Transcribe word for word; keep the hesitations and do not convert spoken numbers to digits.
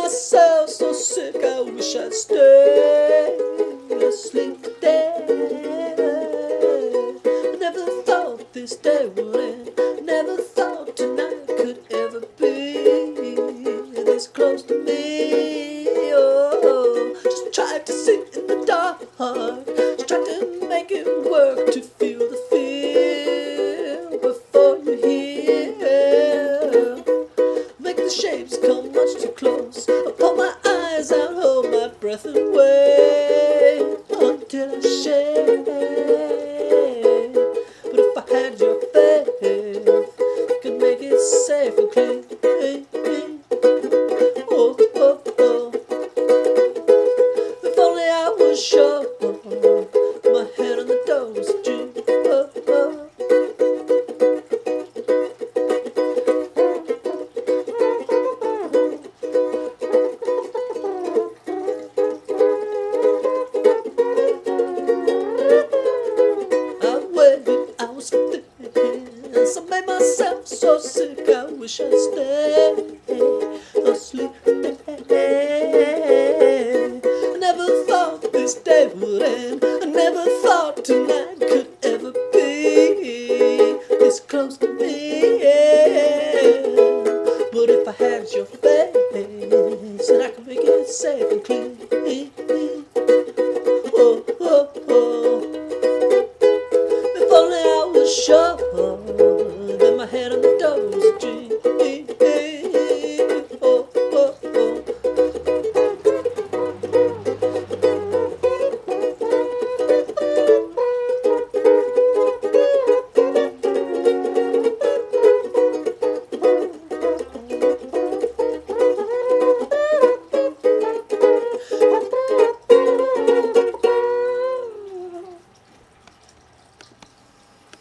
myself so sick I wish I'd stay asleep today. I never thought this day would end. Never thought tonight could ever be this close to me. Oh, just tried to sit in the dark, just tried to make it work to feel the feel before you hear. Make the shapes come much too close. I pull my eyes out, hold my breath and wait until I shake. But if I had your faith, I could make it safe and clean. Oh, oh, oh. If only I was sure. My head on the door was a dream. Oh, oh. I was this. I made myself so sick I wish I'd stay asleep today. I never thought this day would end. I never thought tonight could ever be this close to me. But if I had your face, then I could make it safe and clean.